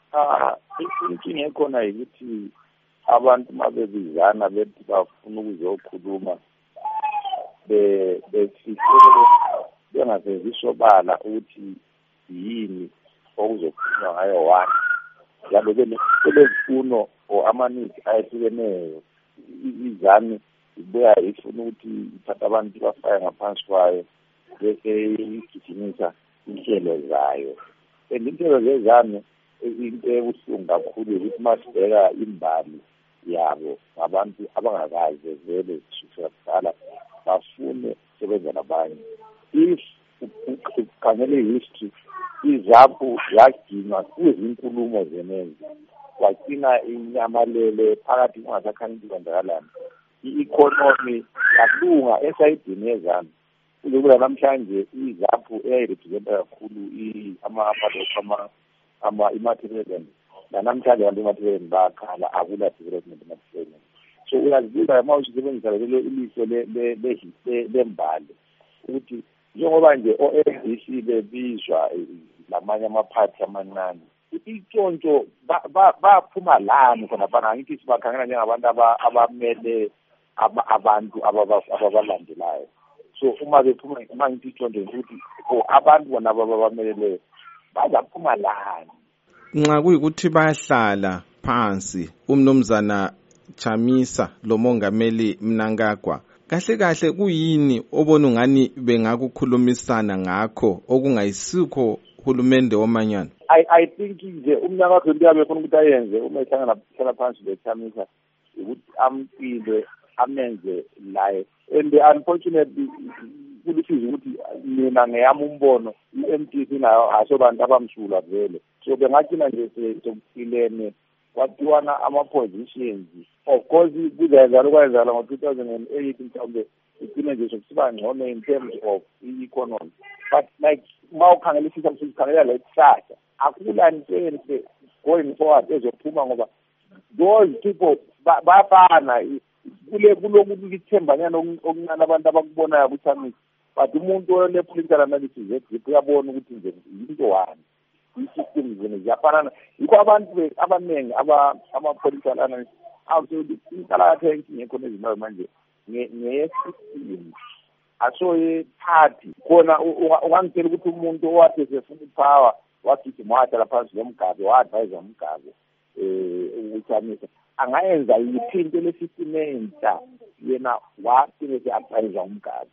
inkinga ekhona yikuthi abantu mabebizana bethi bafuna ukuzokhuluma befihlele bengasezisobala ukuthi yini okuzokhulunywa ngayo wani njalo belezifuno or amaningi ayehlukeneyo. Izami ibuya ifuna ukuthi ithatha abantu bafake ngaphansi kwayo bese igijimisa inhlelo zayo. Inhlelo zezami into ebuhlungu kakhulu ukuthi masibheka imbali yabo ngabantu abangakaze vele kusukela kudala bafune ukusebenza nabanye. If ukhangele history izapho yaginywa kuzinkulumo zenezi kwagcina inyamalele phakathi kungasakhanyi into kwenzakalani. I-economy yakulunga esayidini yezami kuzokula namhlanje izapho eyayirepresenta kakhulu i-material namhlanje abantu i-material bakhala akula development i-material. So uyazibuza uma usebenzisa lelo ilihlo lembali ukuthi njengoba nje o-NDC bebizwa lamanye amaphathi amancane itshontsho baphuma lani khona ngithi sibakhangela njengabantu abamele abantu ababalandelayo. So uma bephuma uma ngithi itshontsho ukuthi abantu bona ababameleleyo bazaphuma lani. Nxa kuyikuthi bayahlala phansi umnumzana Chamisa lo mongameli Mnangagwa, kahle kuyini obona ungani bengakukhulumisana ngakho okungayisikho hulumende womanyano? I think nje uMnangagwa into yabefuna ukuthi ayenze uma ehlala phansi leChamisa ukuthi amcile amenze laye. And unfortunately kulisiza ukuthi mina ngeyami umbono i-MTC nayo asobantu abamsulwa vele. So bengagcina nje sokufilene kwathiwana ama-positions. Of course kuzenzala okwenzala ngo-2008 mhlawumbe igcine nje sokusiba ngcono in terms of i-economy. But like uma ukhangela isisa sikhangelela la ikusasa akula nto going forward ezophuma ngoba those people bafana kulokuthi ithembanyana okuncane abantu abakubonayo kuThamisa. But umuntu ole-political analysis exit uyabona ukuthi nje into wani i-system zini ziyafanana. Yikho abantu abaningi ama-political analysis awuthi inhlalakathe enkinga ekhona ezimbabwe manje ngeye-system asoye party khona. Ungangitshela ukuthi umuntu owathi esefuna ipower wagijima wahlala phansi lomgabe wa-advise umgabe uThamisa angayenza yiphi into le-system entsha yena wagcine se-advise umgabe.